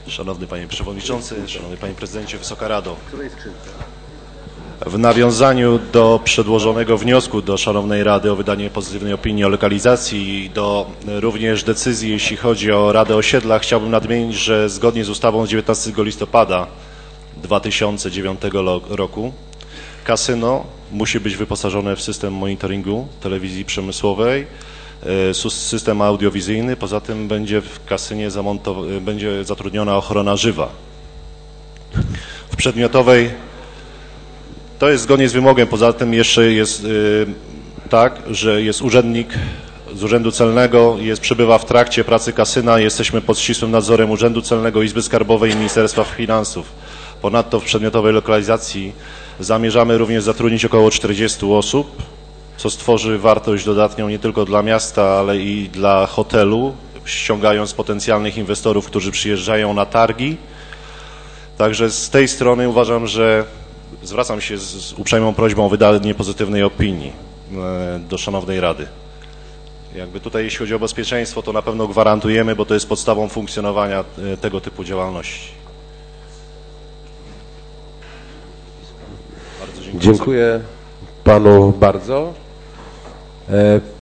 Szanowny Panie Przewodniczący, Szanowny Panie Prezydencie, Wysoka Rado. W nawiązaniu do przedłożonego wniosku do Szanownej Rady o wydanie pozytywnej opinii o lokalizacji i do również decyzji, jeśli chodzi o Radę Osiedla, chciałbym nadmienić, że zgodnie z ustawą z 19 listopada 2009 roku kasyno musi być wyposażone w system monitoringu telewizji przemysłowej, system audiowizyjny. Poza tym będzie w kasynie będzie zatrudniona ochrona żywa. W przedmiotowej, to jest zgodnie z wymogiem, poza tym jeszcze jest tak, że jest urzędnik z Urzędu Celnego, przebywa w trakcie pracy kasyna, jesteśmy pod ścisłym nadzorem Urzędu Celnego, Izby Skarbowej i Ministerstwa Finansów. Ponadto w przedmiotowej lokalizacji zamierzamy również zatrudnić około 40 osób, co stworzy wartość dodatnią nie tylko dla miasta, ale i dla hotelu, ściągając potencjalnych inwestorów, którzy przyjeżdżają na targi. Także z tej strony uważam, że zwracam się z uprzejmą prośbą o wydanie pozytywnej opinii do Szanownej Rady. Jakby tutaj, jeśli chodzi o bezpieczeństwo, to na pewno gwarantujemy, bo to jest podstawą funkcjonowania tego typu działalności. Bardzo dziękuję. Dziękuję Panu bardzo.